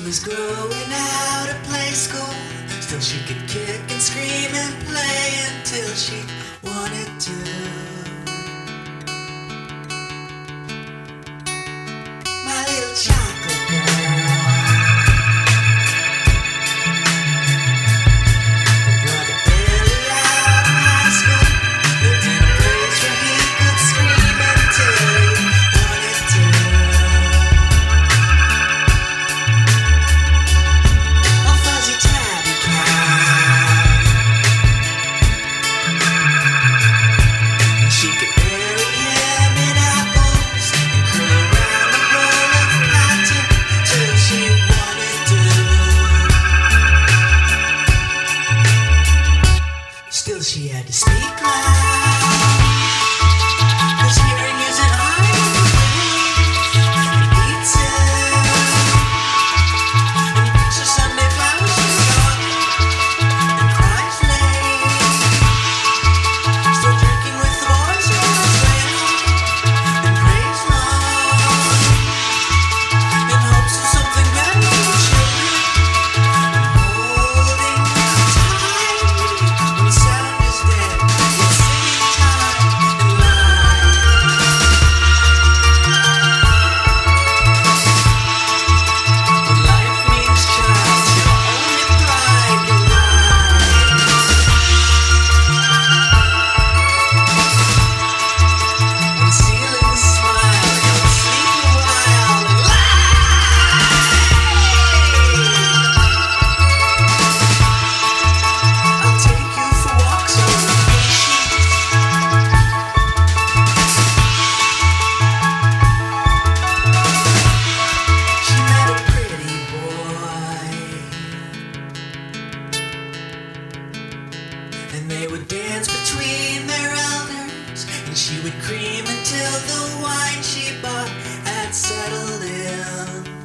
was growing out of play school. Still she could kick and scream and play until she wanted to. My little chocolate boy. Her brother barely out of high school, lived in a place where he could scream until he wanted to. A fuzzy tabby cat. And she could bury him in apples and curl around a roll of cotton till she wanted to. Still she had to speak loud, 'cause hearing isn't hard and pizza and picture Sunday flowers and garden and Christ Lane. Still drinking with the boys in the train and praise Lord in hopes of something better for the children and holding tight when sound is dead. It's singing time and life. When life means child, your only pride, your life. When ceilings smile, you'll sleep a while and I'll take you for walks on the ocean. She met a pretty boy, and they would dance between their elders, and she would cream until the wine she bought had settled in.